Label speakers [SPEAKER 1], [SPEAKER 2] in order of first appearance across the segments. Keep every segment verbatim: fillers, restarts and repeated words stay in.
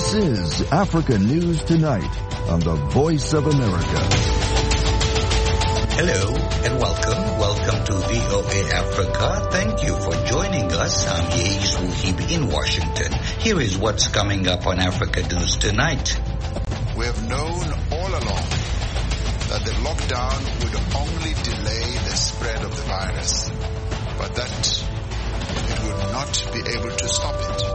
[SPEAKER 1] This is Africa News Tonight on the Voice of America.
[SPEAKER 2] Hello and welcome. Welcome to V O A Africa. Thank you for joining us. I'm Yeis Wuhib in Washington. Here is what's coming up on Africa News Tonight.
[SPEAKER 3] We have known all along that the lockdown would only delay the spread of the virus, but that it would not be able to stop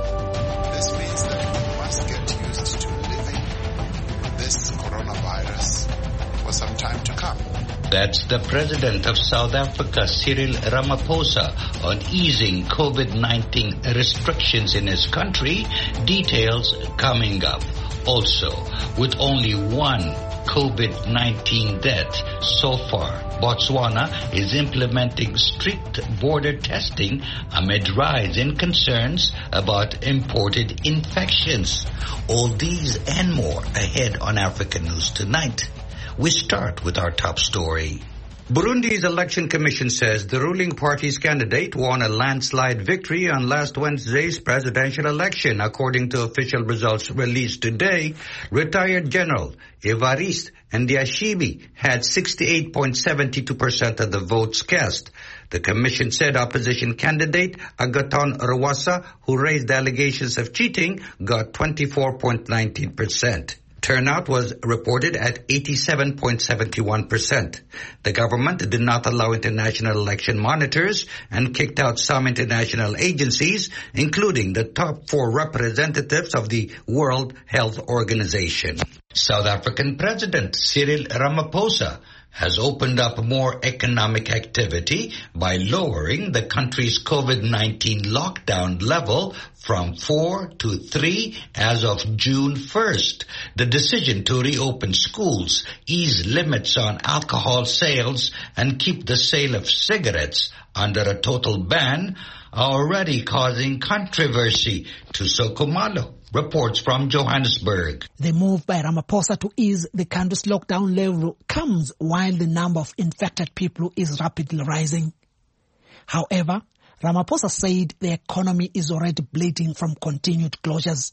[SPEAKER 3] it. This means that we must get used to living with this coronavirus for some time to come.
[SPEAKER 2] That's the President of South Africa, Cyril Ramaphosa, on easing COVID nineteen restrictions in his country. Details coming up. Also, with only one COVID nineteen death so far, Botswana is implementing strict border testing amid rise in concerns about imported infections. All these and more ahead on Africa News Tonight. We start with our top story. Burundi's election commission says the ruling party's candidate won a landslide victory on last Wednesday's presidential election. According to official results released today, retired General Evariste Ndayishimiye had sixty-eight point seven two percent of the votes cast. The commission said opposition candidate Agathon Rwasa, who raised allegations of cheating, got twenty-four point one nine percent. Turnout was reported at eighty-seven point seven one percent. The government did not allow international election monitors and kicked out some international agencies, including the top four representatives of the World Health Organization. South African President Cyril Ramaphosa has opened up more economic activity by lowering the country's COVID nineteen lockdown level from four to three as of June first. The decision to reopen schools, ease limits on alcohol sales, and keep the sale of cigarettes under a total ban are already causing controversy. Tusoko Malo reports from Johannesburg.
[SPEAKER 4] The move by Ramaphosa to ease the country's lockdown level comes while the number of infected people is rapidly rising. However, Ramaphosa said the economy is already bleeding from continued closures.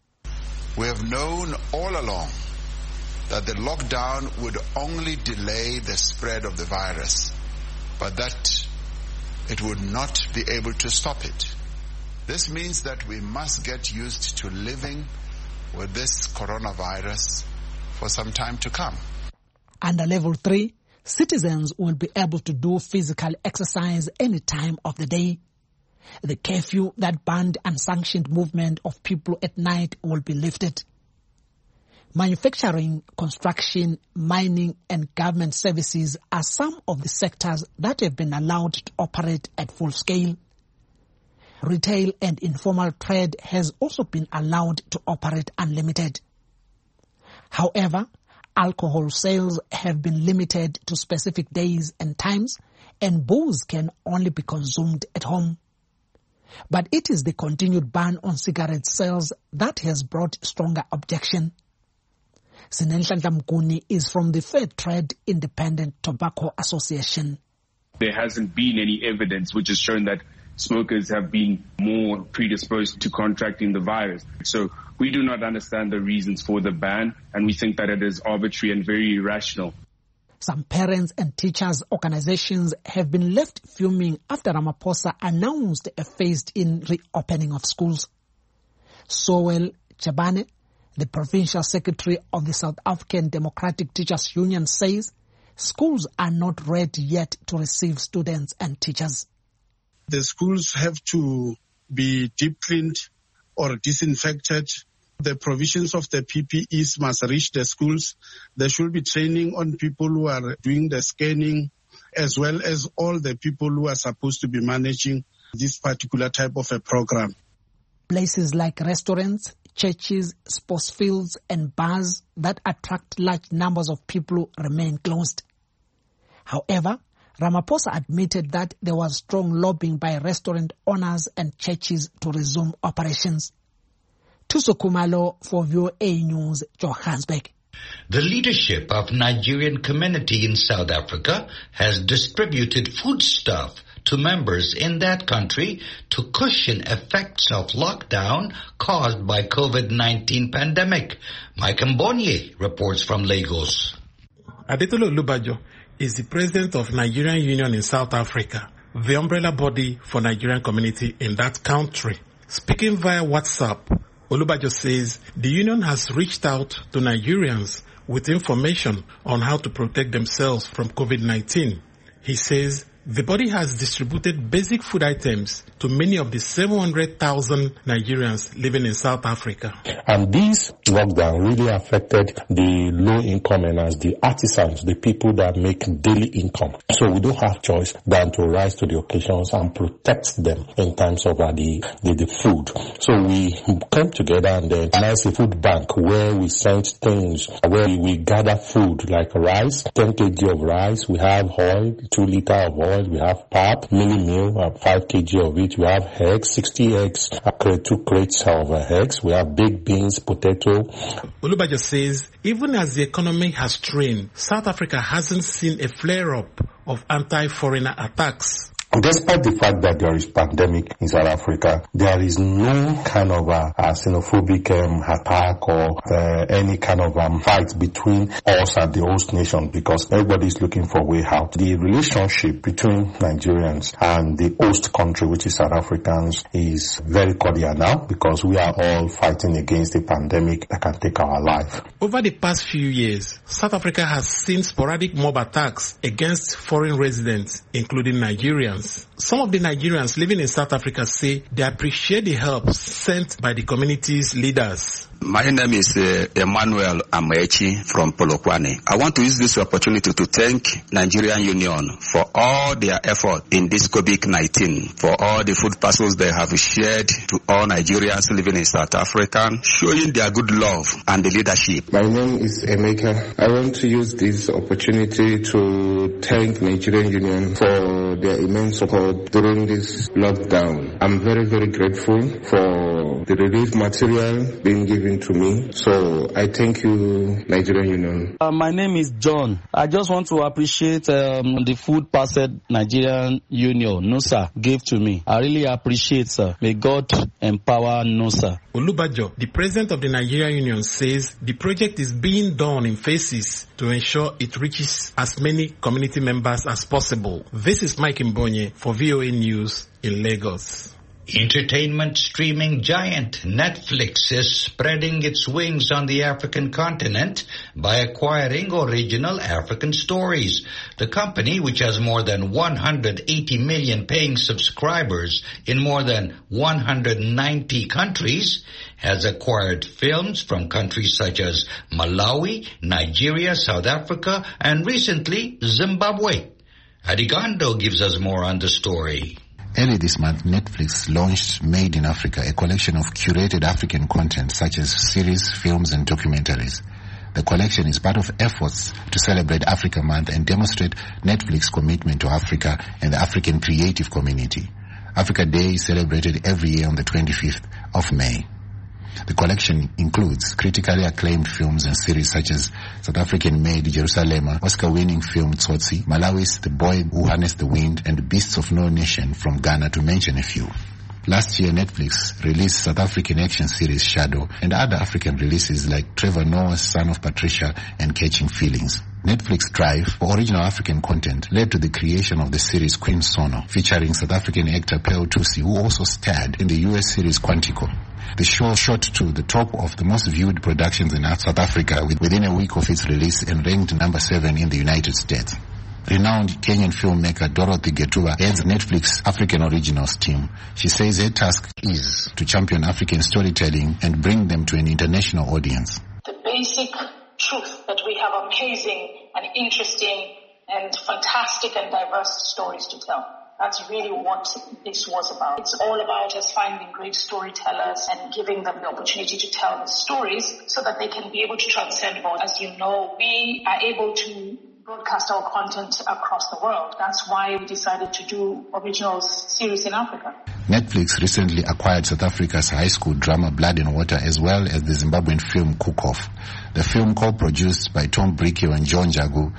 [SPEAKER 3] We have known all along that the lockdown would only delay the spread of the virus, but that it would not be able to stop it. This means that we must get used to living with this coronavirus for some time to come.
[SPEAKER 4] Under level three, citizens will be able to do physical exercise any time of the day. The curfew that banned unsanctioned movement of people at night will be lifted. Manufacturing, construction, mining, and government services are some of the sectors that have been allowed to operate at full scale. Retail and informal trade has also been allowed to operate unlimited. However, alcohol sales have been limited to specific days and times, and booze can only be consumed at home. But it is the continued ban on cigarette sales that has brought stronger objection. Sinenhlanhla Mguni is from the Fair Trade Independent Tobacco Association.
[SPEAKER 5] There hasn't been any evidence which has shown that smokers have been more predisposed to contracting the virus. So we do not understand the reasons for the ban, and we think that it is arbitrary and very irrational.
[SPEAKER 4] Some parents and teachers' organizations have been left fuming after Ramaphosa announced a phased-in reopening of schools. Sowell Chabane, the provincial secretary of the South African Democratic Teachers Union, says schools are not ready yet to receive students and teachers.
[SPEAKER 6] The schools have to be deep cleaned or disinfected. The provisions of the P P Es must reach the schools. There should be training on people who are doing the scanning, as well as all the people who are supposed to be managing this particular type of a program.
[SPEAKER 4] Places like restaurants, churches, sports fields, and bars that attract large numbers of people remain closed. However, Ramaphosa admitted that there was strong lobbying by restaurant owners and churches to resume operations. Tusoko Malo for V O A News, Johannesburg.
[SPEAKER 2] The leadership of Nigerian community in South Africa has distributed foodstuff to members in that country to cushion effects of lockdown caused by COVID nineteen pandemic. Mike Mbonye reports from Lagos.
[SPEAKER 7] Adetolo Olubajo is the president of Nigerian Union in South Africa, the umbrella body for Nigerian community in that country. Speaking via WhatsApp, Olubajo says the union has reached out to Nigerians with information on how to protect themselves from COVID nineteen. He says the body has distributed basic food items to many of the seven hundred thousand Nigerians living in South Africa.
[SPEAKER 8] And this lockdown really affected the low-income earners, the artisans, the people that make daily income. So we don't have choice than to rise to the occasions and protect them in terms of uh, the, the, the food. So we came together and then organized a food bank where we sent things, where we, we gather food like rice, ten kilograms of rice, we have oil, two liters of oil, we have pap, mini meal, uh, five kilograms of it, we have eggs, sixty eggs, uh, two crates of uh, eggs, we have baked beans, potato.
[SPEAKER 7] Olubajo says even as the economy has strained, South Africa hasn't seen a flare-up of anti-foreigner attacks.
[SPEAKER 8] Despite the fact that there is pandemic in South Africa, there is no kind of a, a xenophobic um, attack or uh, any kind of um, fight between us and the host nation because everybody is looking for a way out. The relationship between Nigerians and the host country, which is South Africans, is very cordial now because we are all fighting against a pandemic that can take our life.
[SPEAKER 7] Over the past few years, South Africa has seen sporadic mob attacks against foreign residents, including Nigerians. Some of the Nigerians living in South Africa say they appreciate the help sent by the community's leaders.
[SPEAKER 9] My name is uh, Emmanuel Amechi from Polokwane. I want to use this opportunity to thank Nigerian Union for all their effort in this COVID nineteen, for all the food parcels they have shared to all Nigerians living in South Africa, showing their good love and the leadership.
[SPEAKER 10] My name is Emeka. I want to use this opportunity to thank Nigerian Union for their immense support during this lockdown. I'm very, very grateful for the relief material being given to me. So I thank you, Nigerian Union.
[SPEAKER 11] Uh, my name is John. I just want to appreciate um, the food parcel Nigerian Union, NUSA, gave to me. I really appreciate, sir. May God empower NUSA.
[SPEAKER 7] Olubajo, the president of the Nigerian Union, says the project is being done in phases to ensure it reaches as many community members as possible. This is Mike Mbonye for V O A News in Lagos.
[SPEAKER 2] Entertainment streaming giant Netflix is spreading its wings on the African continent by acquiring original African stories. The company, which has more than one hundred eighty million paying subscribers in more than one hundred ninety countries, has acquired films from countries such as Malawi, Nigeria, South Africa, and recently Zimbabwe. Adigando gives us more on the story.
[SPEAKER 12] Early this month, Netflix launched Made in Africa, a collection of curated African content such as series, films, and documentaries. The collection is part of efforts to celebrate Africa Month and demonstrate Netflix's commitment to Africa and the African creative community. Africa Day is celebrated every year on the twenty-fifth of May. The collection includes critically acclaimed films and series such as South African-made Jerusalema, Oscar-winning film Tsotsi, Malawi's The Boy Who Harnessed the Wind, and Beasts of No Nation from Ghana, to mention a few. Last year, Netflix released South African action series Shadow and other African releases like Trevor Noah's Son of Patricia and Catching Feelings. Netflix drive for original African content led to the creation of the series Queen Sono, featuring South African actor Pearl Thusi, who also starred in the U S series Quantico. The show shot to the top of the most viewed productions in South Africa within a week of its release and ranked number seven in the United States. Renowned Kenyan filmmaker Dorothy Getuba heads Netflix African Originals team. She says her task is to champion African storytelling and bring them to an international audience.
[SPEAKER 13] The basic truth that we have amazing and interesting and fantastic and diverse stories to tell. That's really what this was about. It's all about us finding great storytellers and giving them the opportunity to tell the stories so that they can be able to transcend borders. As you know, we are able to broadcast our content across the world. That's why we decided to do original series in Africa.
[SPEAKER 12] Netflix recently acquired South Africa's high school drama Blood and Water, as well as the Zimbabwean film Cook Off. The film, co-produced by Tom Bricchio and John Jagu,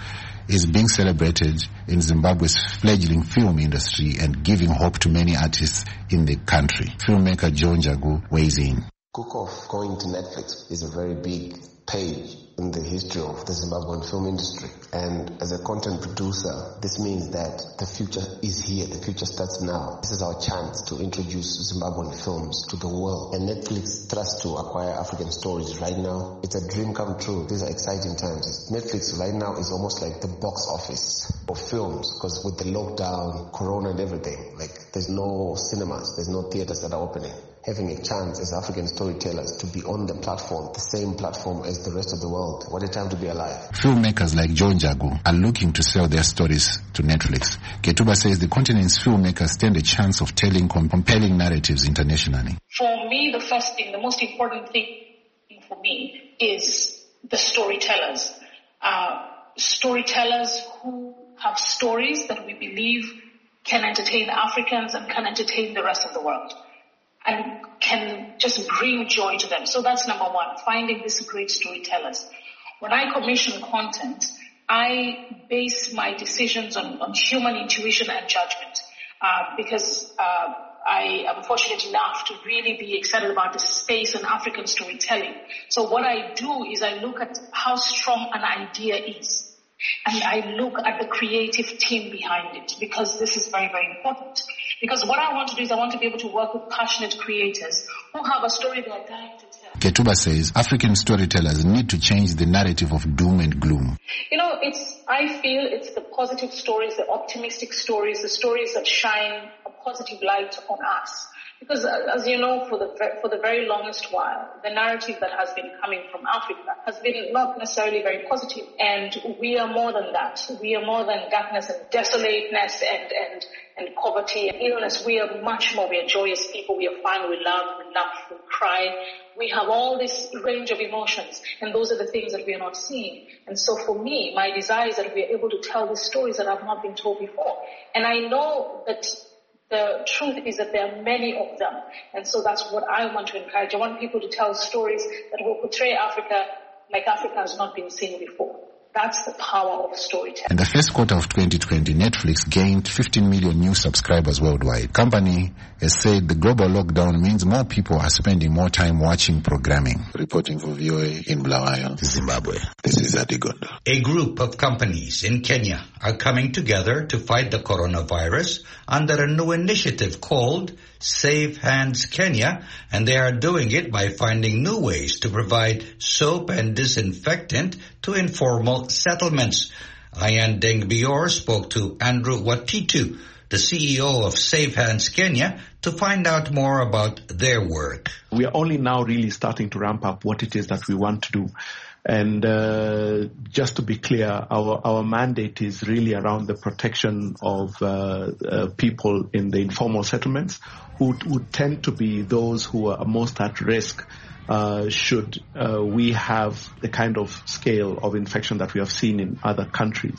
[SPEAKER 12] is being celebrated in Zimbabwe's fledgling film industry and giving hope to many artists in the country. Filmmaker John Jagu weighs in.
[SPEAKER 14] Cook-Off going to Netflix is a very big page in the history of the Zimbabwean film industry. And as a content producer, this means that the future is here. The future starts now. This is our chance to introduce Zimbabwean films to the world. And Netflix trusts to acquire African stories right now. It's a dream come true. These are exciting times. Netflix right now is almost like the box office of films, because with the lockdown, Corona and everything, like there's no cinemas, there's no theaters that are opening. Having a chance as African storytellers to be on the platform, the same platform as the rest of the world. What a time to be alive.
[SPEAKER 12] Filmmakers like John Jagu are looking to sell their stories to Netflix. Ketuba says the continent's filmmakers stand a chance of telling compelling narratives internationally.
[SPEAKER 13] For me, the first thing, the most important thing for me is the storytellers. Uh, storytellers who have stories that we believe can entertain Africans and can entertain the rest of the world, and can just bring joy to them. So that's number one, finding these great storytellers. When I commission content, I base my decisions on, on human intuition and judgment, uh, because uh, I am fortunate enough to really be excited about the space in African storytelling. So what I do is I look at how strong an idea is, and I look at the creative team behind it, because this is very, very important. Because what I want to do is I want to be able to work with passionate creators who have a story they are dying to tell.
[SPEAKER 12] Ketuba says African storytellers need to change the narrative of doom and gloom.
[SPEAKER 13] You know, it's, I feel it's the positive stories, the optimistic stories, the stories that shine a positive light on us. Because as you know, for the for the very longest while, the narrative that has been coming from Africa has been not necessarily very positive. And we are more than that. We are more than darkness and desolateness and, and, and poverty and illness. We are much more. We are joyous people. We are fun. We love. We laugh. We cry. We have all this range of emotions. And those are the things that we are not seeing. And so for me, my desire is that we are able to tell these stories that have not been told before. And I know that the truth is that there are many of them. And so that's what I want to encourage. I want people to tell stories that will portray Africa like Africa has not been seen before. That's the power of storytelling.
[SPEAKER 12] In the first quarter of twenty twenty, Netflix gained fifteen million new subscribers worldwide. Company has said the global lockdown means more people are spending more time watching programming.
[SPEAKER 15] Reporting for V O A in Bulawayo, Zimbabwe. This is Adigondo.
[SPEAKER 2] A group of companies in Kenya are coming together to fight the coronavirus under a new initiative called Safe Hands Kenya, and they are doing it by finding new ways to provide soap and disinfectant to informal settlements. Ayan Dengbior spoke to Andrew Watitu, the C E O of Safe Hands Kenya, to find out more about their work.
[SPEAKER 16] We are only now really starting to ramp up what it is that we want to do. And uh, just to be clear, our, our mandate is really around the protection of uh, uh, people in the informal settlements who would tend to be those who are most at risk uh, should uh, we have the kind of scale of infection that we have seen in other countries.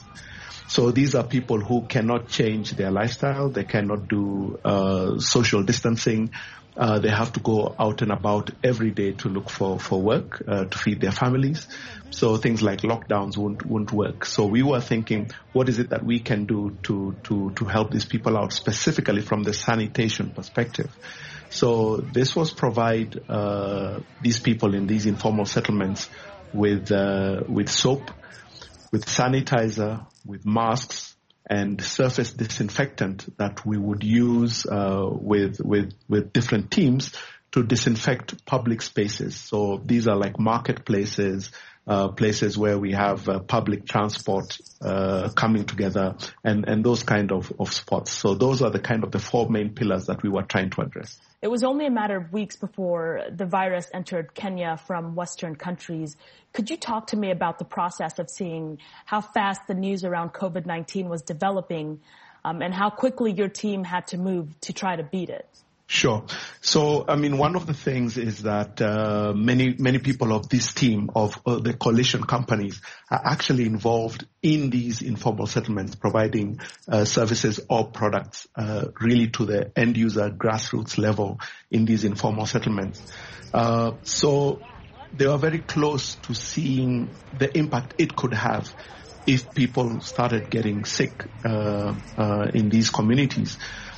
[SPEAKER 16] So these are people who cannot change their lifestyle, they cannot do uh, social distancing. Uh, they have to go out and about every day to look for, for work, uh, to feed their families. So things like lockdowns won't, won't work. So we were thinking, what is it that we can do to, to, to help these people out, specifically from the sanitation perspective? So this was provide, uh, these people in these informal settlements with, uh, with soap, with sanitizer, with masks, and surface disinfectant that we would use uh, with with with different teams to disinfect public spaces. So these are like marketplaces, uh, places where we have uh, public transport uh, coming together, and and those kind of of spots. So those are the kind of the four main pillars that we were trying to address.
[SPEAKER 17] It was only a matter of weeks before the virus entered Kenya from Western countries. Could you talk to me about the process of seeing how fast the news around COVID nineteen was developing, um, and how quickly your team had to move to try to beat it?
[SPEAKER 16] Sure. So, I mean, one of the things is that uh, many many people of this team of uh, the coalition companies are actually involved in these informal settlements, providing uh, services or products uh, really to the end user grassroots level in these informal settlements. Uh, so they are very close to seeing the impact it could have if people started getting sick uh, uh, in these communities.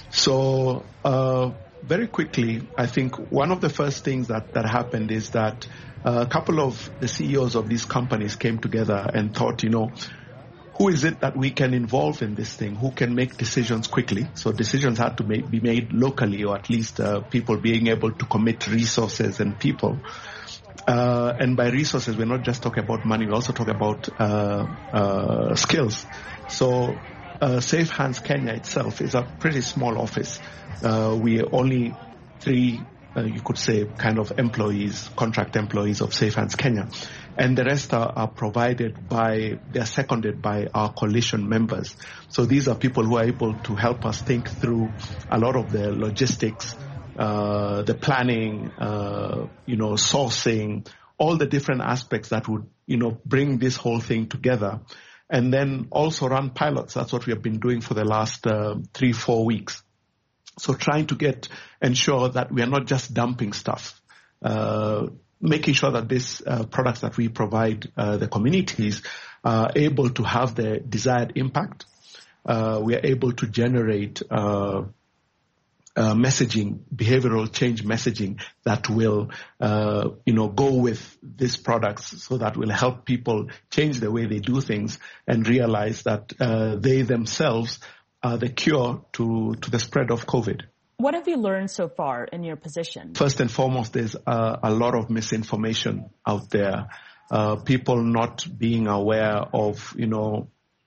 [SPEAKER 16] So uh, very quickly, I think one of the first things that, that happened is that a couple of the C E Os of these companies came together and thought, you know, who is it that we can involve in this thing? Who can make decisions quickly? So decisions had to make, be made locally, or at least uh, people being able to commit resources and people. Uh, and by resources, we're not just talking about money, we also talk about uh, uh, skills. So uh, Safe Hands Kenya itself is a pretty small office. Uh, we are only three, uh, you could say, kind of employees, contract employees of Safe Hands Kenya. And the rest are, are provided by, they're seconded by our coalition members. So these are people who are able to help us think through a lot of the logistics, uh, the planning, uh, you know, sourcing, all the different aspects that would, you know, bring this whole thing together. And then also run pilots. That's what we have been doing for the last uh, three, four weeks. So trying to get, ensure that we are not just dumping stuff, uh, making sure that these uh, products that we provide uh, the communities are able to have the desired impact. Uh, we are able to generate uh, uh, messaging, behavioral change messaging that will, uh, you know, go with these products, so that will help people change the way they do things and realize that uh, they themselves are the cure to, to the spread of COVID.
[SPEAKER 17] What have you learned so far in your position?
[SPEAKER 16] First and foremost, there's uh, a lot of misinformation out there. Uh, people not being aware of, you know,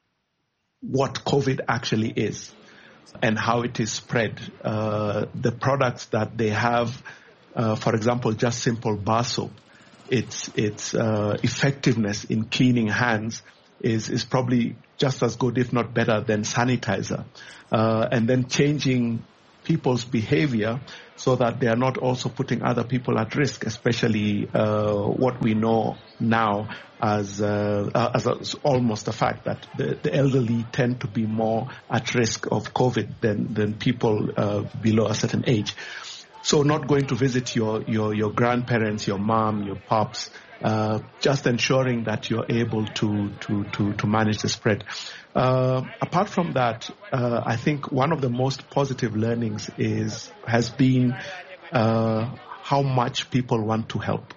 [SPEAKER 16] what COVID actually is and how it is spread. Uh, the products that they have, uh, for example, just simple bar soap, its its uh, effectiveness in cleaning hands is is probably just as good, if not better, than sanitizer. Uh, and then changing people's behavior so that they are not also putting other people at risk, especially uh, what we know now as, uh, as a, almost a fact that the, the elderly tend to be more at risk of COVID than, than people uh, below a certain age. So not going to visit your, your, your grandparents, your mom, your pops, uh, just ensuring that you're able to, to, to, to manage the spread. Uh, apart from that, uh, I think one of the most positive learnings is, has been, uh, how much people want to help.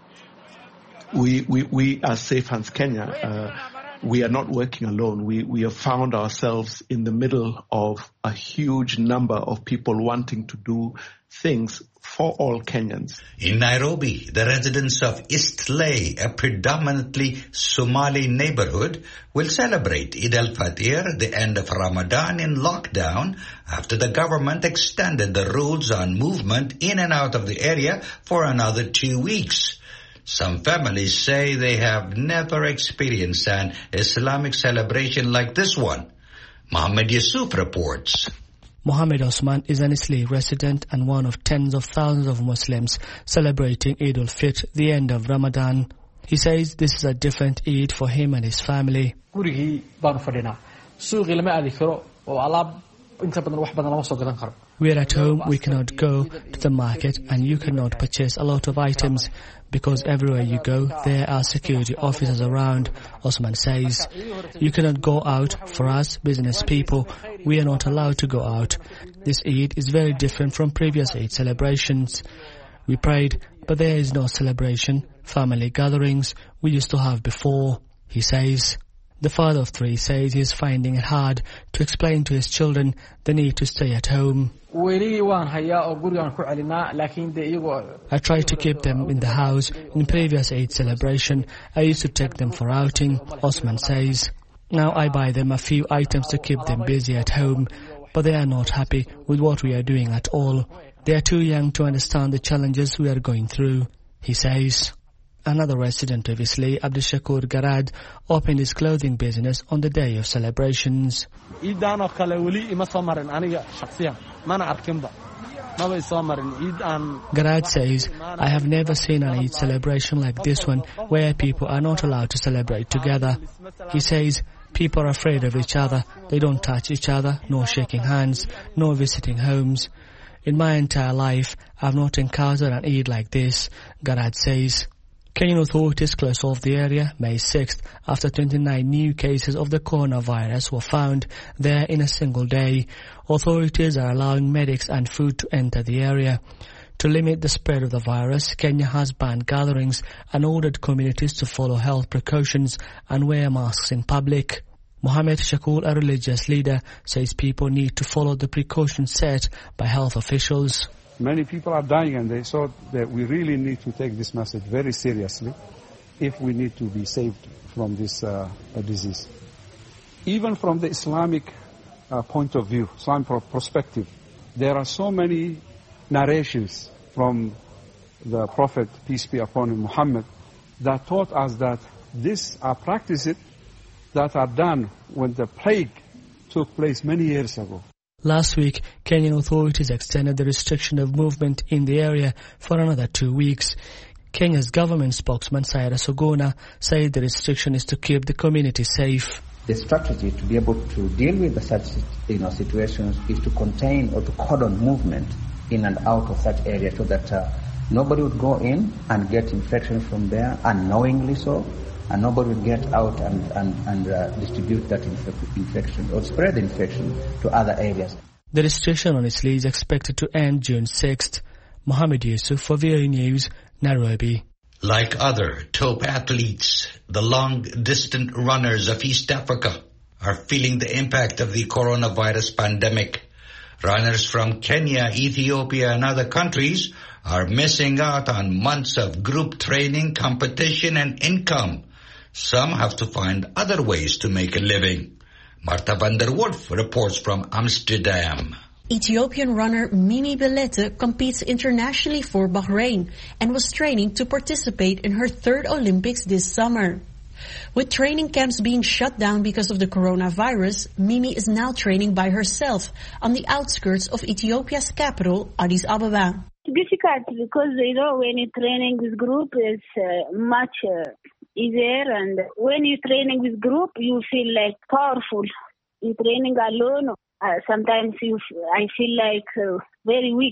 [SPEAKER 16] We, we, we as Safe Hands Kenya, uh, we are not working alone. We, we have found ourselves in the middle of a huge number of people wanting to do things for all Kenyans.
[SPEAKER 2] In Nairobi, the residents of Eastleigh, a predominantly Somali neighborhood, will celebrate Eid al-Fitr, the end of Ramadan, in lockdown after the government extended the rules on movement in and out of the area for another two weeks. Some families say they have never experienced an Islamic celebration like this one. Mohammed Yusuf reports.
[SPEAKER 18] Mohammed Osman is an Eastleigh resident and one of tens of thousands of Muslims celebrating Eid al-Fitr, the end of Ramadan. He says this is a different Eid for him and his family. We are at home, we cannot go to the market and you cannot purchase a lot of items because everywhere you go there are security officers around, Osman says. You cannot go out. For us, business people, we are not allowed to go out. This Eid is very different from previous Eid celebrations. We prayed, but there is no celebration, family gatherings we used to have before, he says. The father of three says he is finding it hard to explain to his children the need to stay at home. I try to keep them in the house. In previous Eid celebration, I used to take them for outing, Osman says. Now I buy them a few items to keep them busy at home, but they are not happy with what we are doing at all. They are too young to understand the challenges we are going through, he says. Another resident of Eastleigh, Abdushakur Garad, opened his clothing business on the day of celebrations. Garad says, I have never seen an Eid celebration like this one where people are not allowed to celebrate together. He says, people are afraid of each other. They don't touch each other, nor shaking hands, nor visiting homes. In my entire life, I have not encountered an Eid like this, Garad says. Kenyan authorities closed off the area May sixth after twenty-nine new cases of the coronavirus were found there in a single day. Authorities are allowing medics and food to enter the area. To limit the spread of the virus, Kenya has banned gatherings and ordered communities to follow health precautions and wear masks in public. Mohammed Shakul, a religious leader, says people need to follow the precautions set by health officials.
[SPEAKER 19] Many people are dying, and they saw that we really need to take this message very seriously if we need to be saved from this uh, disease. Even from the Islamic uh, point of view, Islamic perspective, there are so many narrations from the Prophet, peace be upon him, Muhammad, that taught us that these are practices that are done when the plague took place many years ago.
[SPEAKER 18] Last week, Kenyan authorities extended the restriction of movement in the area for another two weeks. Kenya's government spokesman, Cyrus Oguna, said the restriction is to keep the community safe.
[SPEAKER 20] The strategy to be able to deal with such you know, situations is to contain or to cordon movement in and out of such area so that uh, nobody would go in and get infection from there unknowingly so, and nobody would get out and, and, and uh, distribute that inf- infection or spread the infection to other areas.
[SPEAKER 18] The restriction on Eastleigh is expected to end June sixth. Mohammed Yusuf for V O A News, Nairobi.
[SPEAKER 2] Like other top athletes, the long-distance runners of East Africa are feeling the impact of the coronavirus pandemic. Runners from Kenya, Ethiopia, and other countries are missing out on months of group training, competition, and income. Some have to find other ways to make a living. Martha van der Wolf reports from Amsterdam.
[SPEAKER 21] Ethiopian runner Mimi Belete competes internationally for Bahrain and was training to participate in her third Olympics this summer. With training camps being shut down because of the coronavirus, Mimi is now training by herself on the outskirts of Ethiopia's capital, Addis Ababa.
[SPEAKER 22] It's difficult because, you know, when you're training with group, it's uh, much uh, easier. And when you're training with group, you feel like powerful. You're training alone. Uh, sometimes you, I feel like uh, very weak,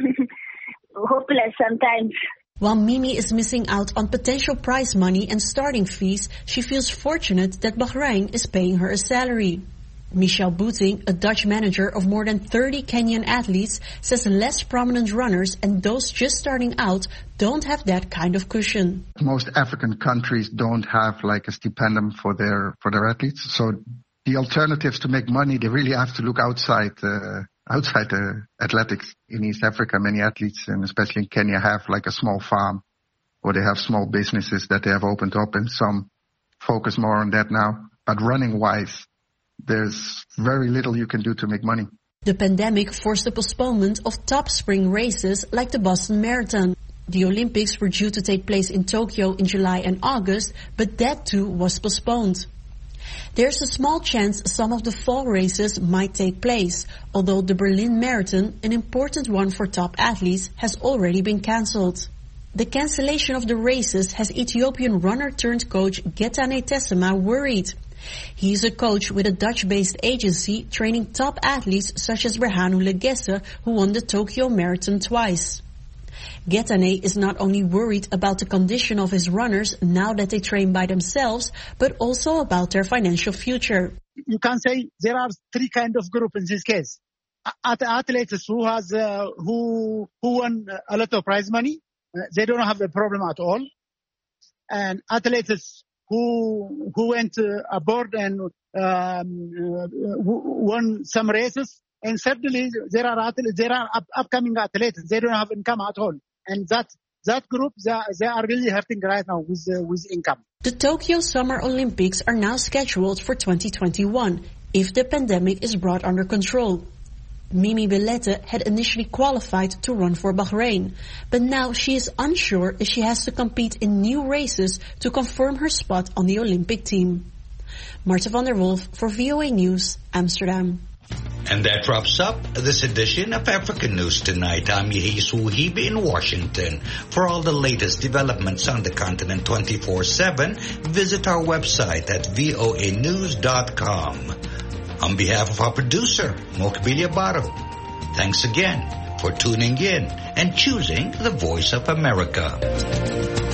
[SPEAKER 22] hopeless sometimes.
[SPEAKER 21] While Mimi is missing out on potential prize money and starting fees, she feels fortunate that Bahrain is paying her a salary. Michel Booting, a Dutch manager of more than thirty Kenyan athletes, says less prominent runners and those just starting out don't have that kind of cushion.
[SPEAKER 23] Most African countries don't have like a stipendum for their for their athletes, so the alternatives to make money, they really have to look outside uh, outside uh, athletics. In East Africa, many athletes, and especially in Kenya, have like a small farm, or they have small businesses that they have opened up, and some focus more on that now. But running-wise, there's very little you can do to make money.
[SPEAKER 21] The pandemic forced the postponement of top spring races like the Boston Marathon. The Olympics were due to take place in Tokyo in July and August, but that too was postponed. There's a small chance some of the fall races might take place, although the Berlin Marathon, an important one for top athletes, has already been cancelled. The cancellation of the races has Ethiopian runner-turned-coach Getane Tessema worried. He is a coach with a Dutch-based agency training top athletes such as Berhanu Legesse, who won the Tokyo Marathon twice. Getane is not only worried about the condition of his runners now that they train by themselves, but also about their financial future.
[SPEAKER 24] You can say there are three kind of group in this case. At athletes who has uh, who who won a lot of prize money, uh, they don't have a problem at all. And athletes who who went uh, aboard and um, uh, won some races. And certainly there are athletes, there are up, upcoming athletes. They don't have income at all, and that that group they are, they are really hurting right now with uh, with income.
[SPEAKER 21] The Tokyo Summer Olympics are now scheduled for twenty twenty-one if the pandemic is brought under control. Mimi Belete had initially qualified to run for Bahrain, but now she is unsure if she has to compete in new races to confirm her spot on the Olympic team. Martha van der Wolf for V O A News, Amsterdam.
[SPEAKER 2] And that wraps up this edition of African News Tonight. I'm Yehisu Hibe in Washington. For all the latest developments on the continent twenty-four seven, visit our website at voa news dot com. On behalf of our producer, Mokbilia Baro, thanks again for tuning in and choosing the Voice of America.